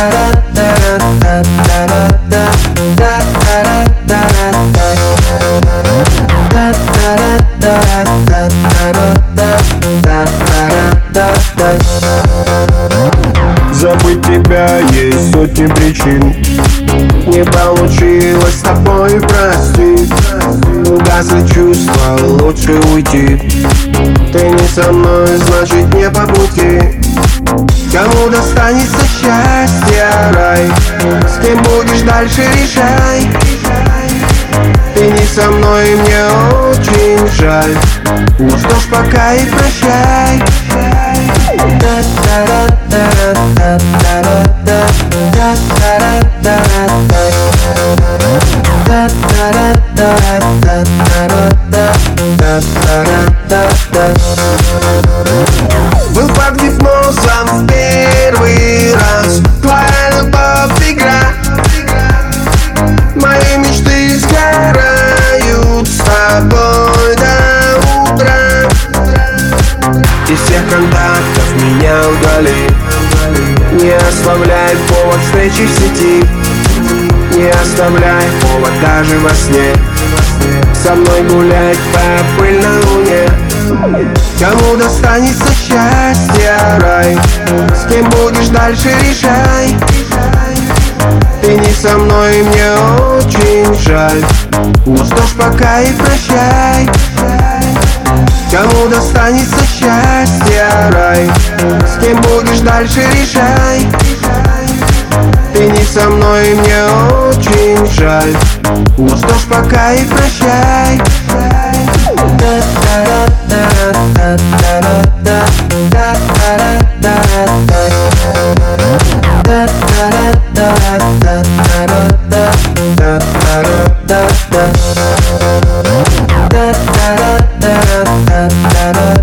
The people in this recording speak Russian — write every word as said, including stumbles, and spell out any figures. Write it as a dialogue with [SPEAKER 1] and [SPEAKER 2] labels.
[SPEAKER 1] Забыть тебя есть сотни причин. Не получилось с тобой, прости. Угасли чувства, лучше уйти. Ты не со мной, значит не по пути. Кому достанется счастье, рай? С кем будешь дальше, решай. Ты не со мной, мне очень жаль. Ну что ж, пока и прощай. Был под гипнозом в первый раз. Твоя любовь игра. Мои мечты сгорают с тобой до утра. Из всех контактов меня удали. Не оставляй повод встречи в сети. Не оставляй повод даже во сне со мной гулять по пыльной луне. Кому достанется счастье, рай? С кем будешь дальше, решай. Ты не со мной, мне очень жаль. Ну что ж, пока и прощай. Кому достанется счастье, рай? С кем будешь дальше, решай. Ты не со мной, мне очень жаль. Ну что ж, пока и прощай.
[SPEAKER 2] Da da da da da da da da.